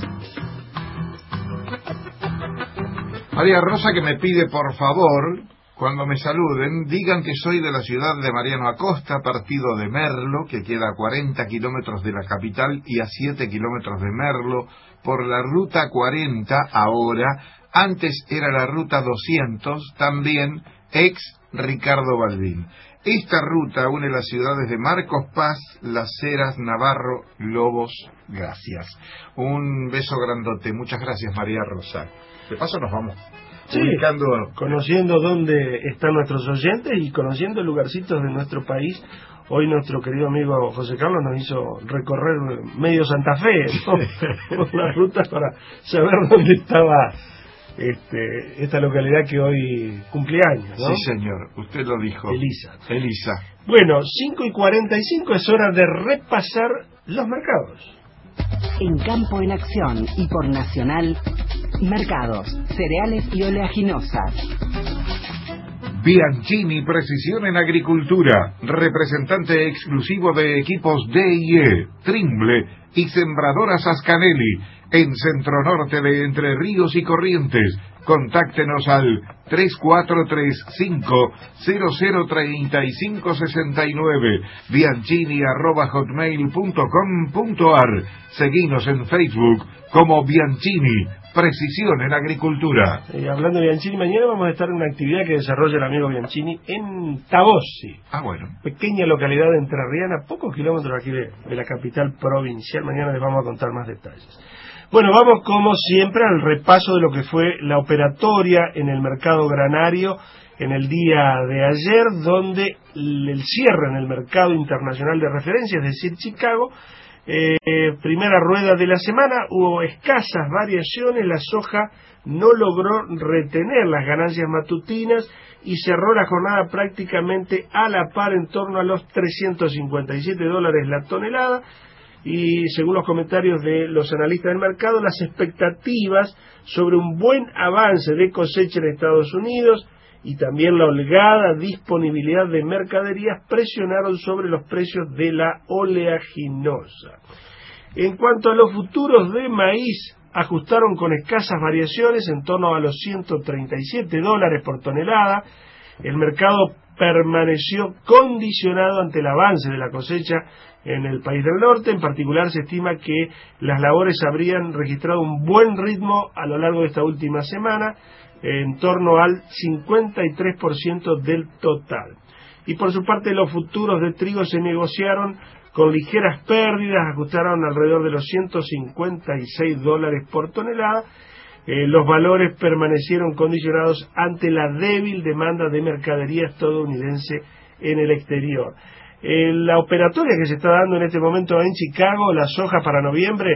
C: María Rosa, que me pide por favor, cuando me saluden, digan que soy de la ciudad de Mariano Acosta, partido de Merlo, que queda a 40 kilómetros de la capital y a 7 kilómetros de Merlo, por la ruta 40 ahora, antes era la ruta 200, también ex Ricardo Balbín. Esta ruta une las ciudades de Marcos Paz, Las Heras, Navarro, Lobos. Gracias. Un beso grandote. Muchas gracias, María Rosa. De paso nos vamos.
B: Sí, conociendo dónde están nuestros oyentes y conociendo lugarcitos de nuestro país. Hoy nuestro querido amigo José Carlos nos hizo recorrer medio Santa Fe, ¿no? Por las rutas para saber dónde estaba esta localidad que hoy cumple años, ¿no?
C: Sí, señor, usted lo dijo.
B: Elisa.
C: Elisa.
B: Bueno, 5:45 es hora de repasar los mercados.
I: En Campo en Acción y por Nacional, mercados, cereales y oleaginosas.
C: Bianchini Precisión en Agricultura, representante exclusivo de equipos D&E, Trimble y Sembradoras Ascanelli, en Centro Norte de Entre Ríos y Corrientes. Contáctenos al 3435-003569, bianchini@hotmail.com.ar. Seguinos en Facebook como Bianchini Precisión en Agricultura.
B: Hablando de Bianchini, mañana vamos a estar en una actividad que desarrolla el amigo Bianchini en Tabossi.
C: Bueno.
B: Pequeña localidad entrerriana, pocos kilómetros aquí de la capital provincial. Mañana les vamos a contar más detalles. Bueno, vamos como siempre al repaso de lo que fue la operatoria en el mercado granario en el día de ayer, donde el cierre en el mercado internacional de referencia, es decir, Chicago, primera rueda de la semana, hubo escasas variaciones, la soja no logró retener las ganancias matutinas y cerró la jornada prácticamente a la par en torno a los $357 la tonelada. Y según los comentarios de los analistas del mercado, las expectativas sobre un buen avance de cosecha en Estados Unidos y también la holgada disponibilidad de mercaderías presionaron sobre los precios de la oleaginosa. En cuanto a los futuros de maíz, ajustaron con escasas variaciones en torno a los $137 por tonelada. El mercado permaneció condicionado ante el avance de la cosecha en el país del norte. En particular, se estima que las labores habrían registrado un buen ritmo a lo largo de esta última semana, en torno al 53% del total. Y por su parte, los futuros de trigo se negociaron con ligeras pérdidas, ajustaron alrededor de los $156 por tonelada. Los valores permanecieron condicionados ante la débil demanda de mercadería estadounidense en el exterior. La operatoria que se está dando en este momento en Chicago, la soja para noviembre,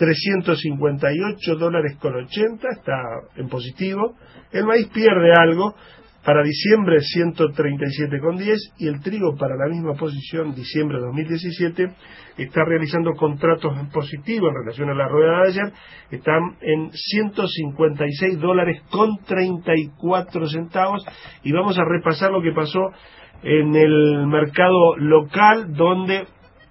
B: $358,80, está en positivo. El maíz pierde algo, para diciembre 137,10, y el trigo para la misma posición, diciembre de 2017, está realizando contratos en positivo en relación a la rueda de ayer, están en $156,34, y vamos a repasar lo que pasó en el mercado local, donde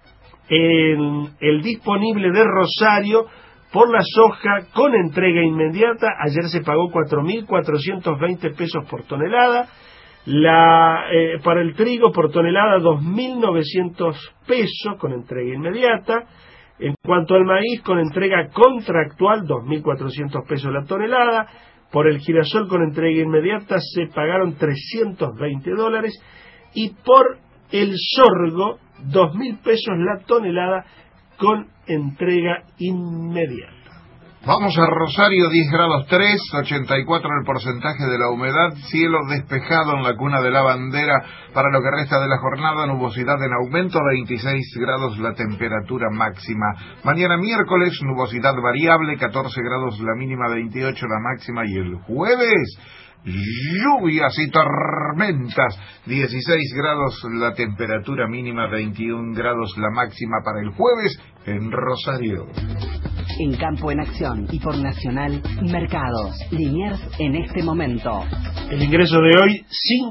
B: el disponible de Rosario por la soja con entrega inmediata, ayer se pagó 4.420 pesos por tonelada. Para el trigo por tonelada 2.900 pesos con entrega inmediata. En cuanto al maíz con entrega contractual, 2.400 pesos la tonelada. Por el girasol con entrega inmediata se pagaron $320, y por el sorgo 2.000 pesos la tonelada con entrega inmediata.
C: Vamos a Rosario, 10 grados 3, 84 el porcentaje de la humedad, cielo despejado en la cuna de la bandera para lo que resta de la jornada, nubosidad en aumento, 26 grados la temperatura máxima. Mañana miércoles, nubosidad variable, 14 grados la mínima, 28 la máxima, y el jueves, lluvias y tormentas, 16 grados la temperatura mínima, 21 grados la máxima para el jueves en Rosario.
I: En Campo en Acción y por Nacional, Mercados, Liniers en este momento.
B: El ingreso de hoy,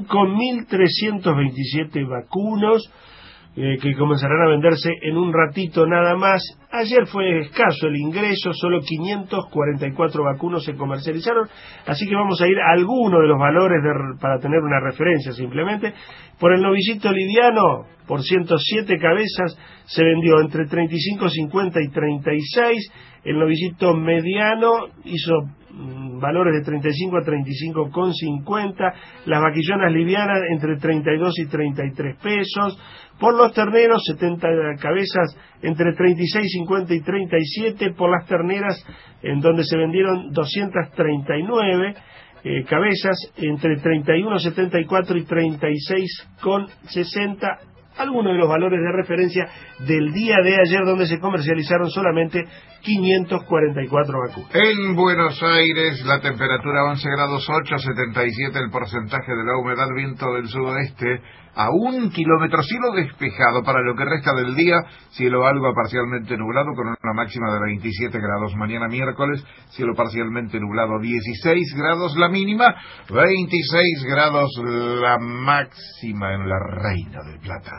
B: 5.327 vacunos, que comenzarán a venderse en un ratito nada más. Ayer fue escaso el ingreso, solo 544 vacunos se comercializaron, así que vamos a ir a alguno de los valores para tener una referencia simplemente. Por el novillito liviano, por 107 cabezas, se vendió entre 35.50 y 36. El novillito mediano hizo valores de 35 a 35,50. Las vaquillonas livianas entre 32 y 33 pesos. Por los terneros, 70 cabezas entre 36,50 y 37. Por las terneras, en donde se vendieron 239 cabezas entre 31,74 y 36,60. Algunos de los valores de referencia del día de ayer, donde se comercializaron solamente 544 vacunas.
C: En Buenos Aires, la temperatura 11 grados 8, 77 el porcentaje de la humedad, viento del sudoeste a 1 kilómetro, cielo despejado para lo que resta del día, cielo algo parcialmente nublado con una máxima de 27 grados. Mañana miércoles, cielo parcialmente nublado, 16 grados la mínima, 26 grados la máxima en la Reina del Plata.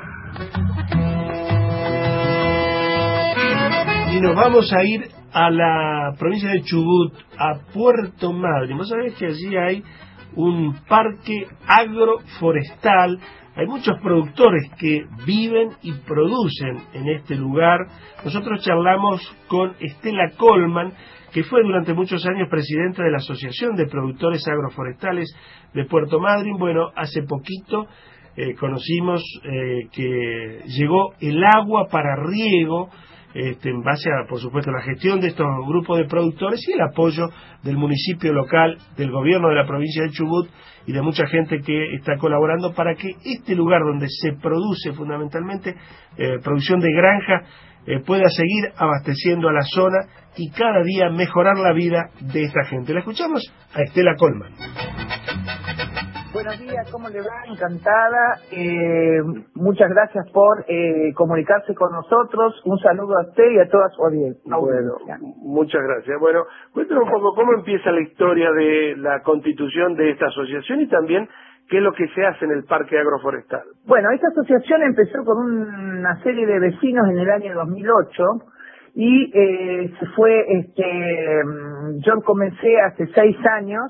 B: Y nos vamos a ir a la provincia de Chubut, a Puerto Madryn. Vos sabés que allí hay un parque agroforestal. Hay muchos productores que viven y producen en este lugar. Nosotros charlamos con Estela Colman, que fue durante muchos años presidenta de la Asociación de Productores Agroforestales de Puerto Madryn. Bueno, hace poquito conocimos que llegó el agua para riego, en base a, por supuesto, la gestión de estos grupos de productores y el apoyo del municipio local, del gobierno de la provincia de Chubut y de mucha gente que está colaborando para que este lugar donde se produce fundamentalmente producción de granja pueda seguir abasteciendo a la zona y cada día mejorar la vida de esta gente. La escuchamos a Estela Colman.
T: Buenos días, ¿cómo le va? Encantada. Muchas gracias por comunicarse con nosotros. Un saludo a usted y a toda su audiencia.
M: Bueno, muchas gracias. Bueno, cuéntanos un poco cómo empieza la historia de la constitución de esta asociación y también qué es lo que se hace en el Parque Agroforestal.
T: Bueno, esta asociación empezó con una serie de vecinos en el año 2008 y se fue, yo comencé hace 6 años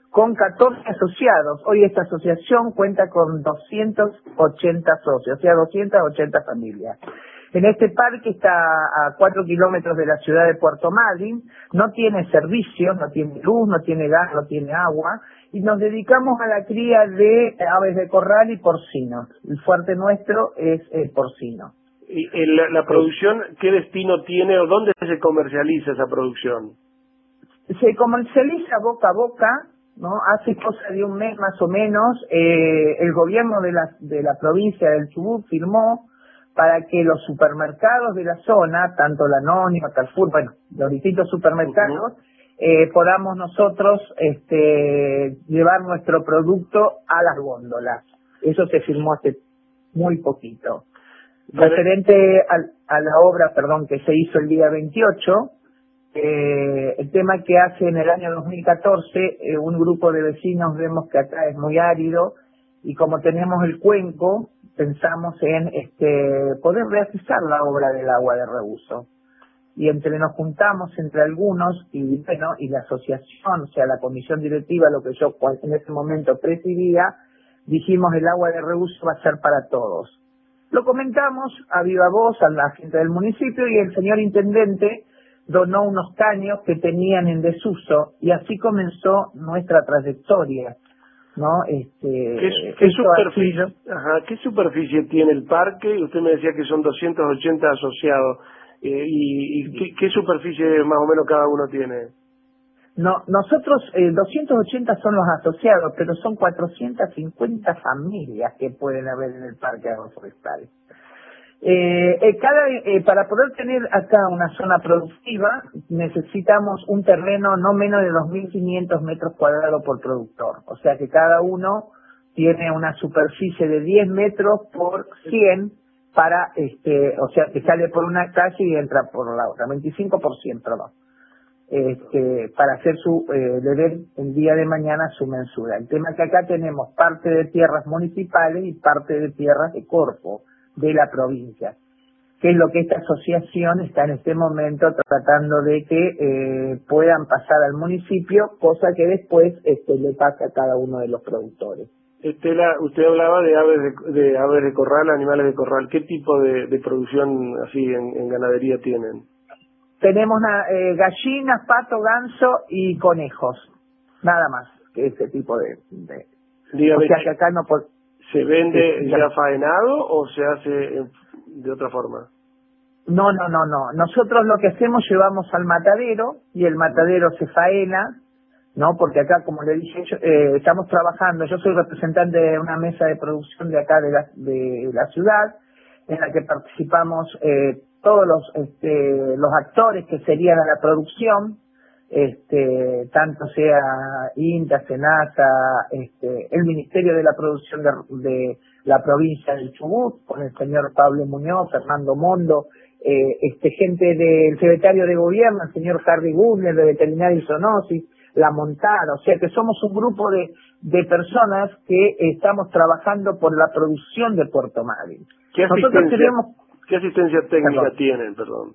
T: con 14 asociados. Hoy esta asociación cuenta con 280 socios, o sea, 280 familias. En este parque está a 4 kilómetros de la ciudad de Puerto Madryn, no tiene servicios, no tiene luz, no tiene gas, no tiene agua, y nos dedicamos a la cría de aves de corral y porcinos. El fuerte nuestro es el porcino.
B: ¿Y la producción qué destino tiene o dónde se comercializa esa producción?
T: Se comercializa boca a boca, ¿no? Hace cosa de un mes más o menos, el gobierno de la provincia del Chubut firmó para que los supermercados de la zona, tanto la Anónima, Carrefour, bueno, los distintos supermercados, podamos nosotros llevar nuestro producto a las góndolas. Eso se firmó hace muy poquito. Referente a la obra, que se hizo el día 28, el tema que hace en el año 2014, un grupo de vecinos vemos que acá es muy árido y como tenemos el cuenco, pensamos en poder realizar la obra del agua de reuso. Y nos juntamos entre algunos y bueno, y la asociación, o sea, la comisión directiva, lo que yo en ese momento presidía, dijimos el agua de reuso va a ser para todos. Lo comentamos a viva voz a la gente del municipio y el señor intendente donó unos caños que tenían en desuso y así comenzó nuestra trayectoria, ¿no?
B: ¿Qué superficie tiene el parque? Usted me decía que son 280 asociados. ¿Y qué superficie más o menos cada uno tiene?
T: No, nosotros 280 son los asociados, pero son 450 familias que pueden haber en el parque agroforestal. Para poder tener acá una zona productiva necesitamos un terreno no menos de 2.500 metros cuadrados por productor. O sea que cada uno tiene una superficie de 10 metros por 100 para, o sea que sale por una calle y entra por la otra, 25%, ¿no? Para hacer le den el día de mañana su mensura. El tema es que acá tenemos parte de tierras municipales y parte de tierras de Corfo, de la provincia, que es lo que esta asociación está en este momento tratando de que puedan pasar al municipio, cosa que después le pasa a cada uno de los productores.
B: Estela, usted hablaba de aves de corral, animales de corral. ¿Qué tipo de producción así en ganadería tienen?
T: Tenemos gallinas, pato, ganso y conejos, nada más que ese tipo de
B: Dígame,
T: o sea que acá no
B: ¿se vende ya faenado o se hace de otra forma?
T: No. Nosotros lo que hacemos llevamos al matadero y el matadero se faena, ¿no? Porque acá, como le dije, estamos trabajando. Yo soy representante de una mesa de producción de acá de la ciudad, en la que participamos todos los actores que serían a la producción, tanto sea INTA, SENASA, el Ministerio de la Producción de la provincia del Chubut, con el señor Pablo Muñoz, Fernando Mondo, gente del secretario de gobierno, el señor Harry Gubner, de Veterinaria y Zoonosis, La Montada, o sea que somos un grupo de personas que estamos trabajando por la producción de Puerto Madryn.
B: ¿Qué asistencia técnica tienen, perdón?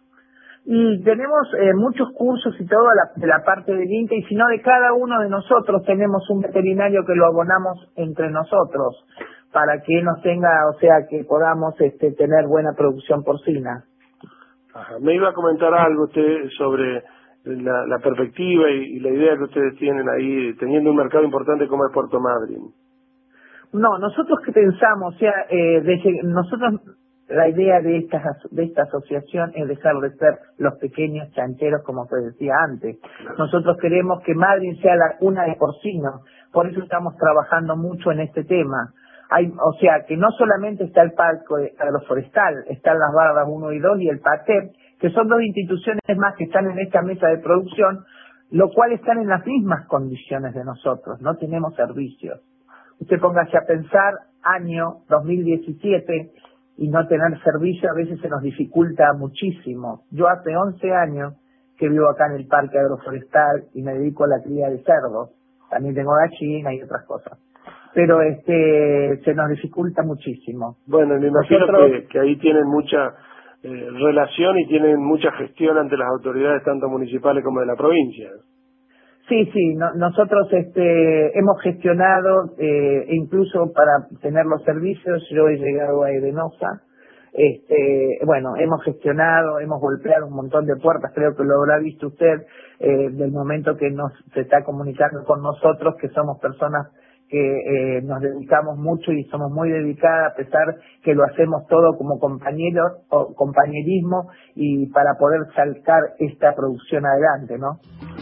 T: Y tenemos muchos cursos y todo de la parte del INTA, y si no de cada uno de nosotros tenemos un veterinario que lo abonamos entre nosotros para que nos tenga, o sea, que podamos tener buena producción porcina.
B: Ajá. Me iba a comentar algo usted sobre la perspectiva y la idea que ustedes tienen ahí, teniendo un mercado importante como es Puerto Madryn.
T: No, nosotros que pensamos, o sea, nosotros la idea de esta asociación es dejar de ser los pequeños chancheros, como se decía antes. Nosotros queremos que Madryn sea la cuna de porcinos, por eso estamos trabajando mucho en este tema. O sea, que no solamente está el Parque Agroforestal, están las Bardas 1 y 2 y el PATEP, que son dos instituciones más que están en esta mesa de producción, lo cual están en las mismas condiciones de nosotros, no tenemos servicios. Usted póngase a pensar, año 2017, y no tener servicio a veces se nos dificulta muchísimo. Yo hace 11 años que vivo acá en el Parque Agroforestal y me dedico a la cría de cerdos. También tengo gallina y otras cosas. Pero se nos dificulta muchísimo.
B: Bueno, me imagino que ahí tienen mucha relación y tienen mucha gestión ante las autoridades tanto municipales como de la provincia.
T: Sí, nosotros hemos gestionado, incluso para tener los servicios, yo he llegado a Edenosa, hemos gestionado, hemos golpeado un montón de puertas, creo que lo habrá visto usted, del momento que se está comunicando con nosotros, que somos personas que nos dedicamos mucho y somos muy dedicadas, a pesar que lo hacemos todo como compañeros o compañerismo y para poder sacar esta producción adelante, ¿no?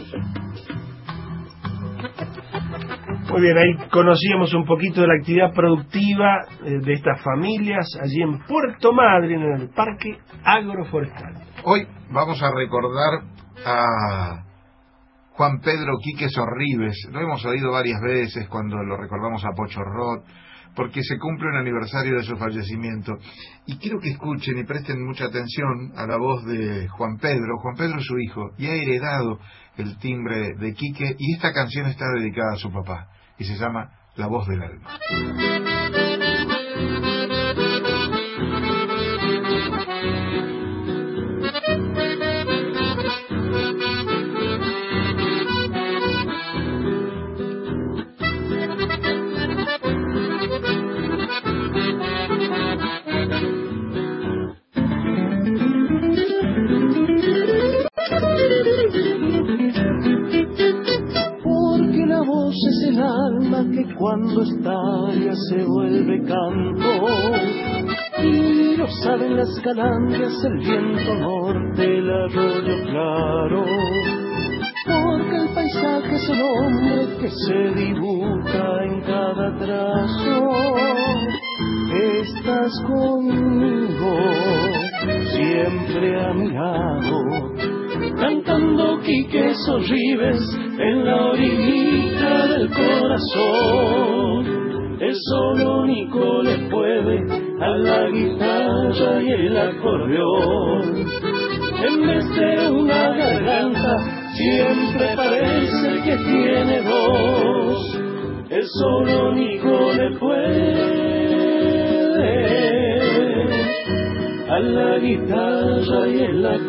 B: Muy bien, ahí conocíamos un poquito de la actividad productiva de estas familias allí en Puerto Madryn, en el Parque Agroforestal.
C: Hoy vamos a recordar a Juan Pedro Quique Sorribes. Lo hemos oído varias veces cuando lo recordamos a Pocho Roth, porque se cumple un aniversario de su fallecimiento. Y quiero que escuchen y presten mucha atención a la voz de Juan Pedro. Juan Pedro es su hijo y ha heredado el timbre de Quique, y esta canción está dedicada a su papá y se llama La Voz del Alma.
J: Porque la voz es el alma que cuando estalla se vuelve canto, y lo saben las calandrias, el viento norte, el arroyo claro. Porque el paisaje es el hombre que se dibuja en cada trazo. Estás conmigo, siempre a mi lado, cantando Quique Sorribes en la orillita del corazón. El solo único le puede a la guitarra y el acordeón. En vez de una garganta siempre parece que tiene dos. El solo único le puede a la guitarra y el acordeón.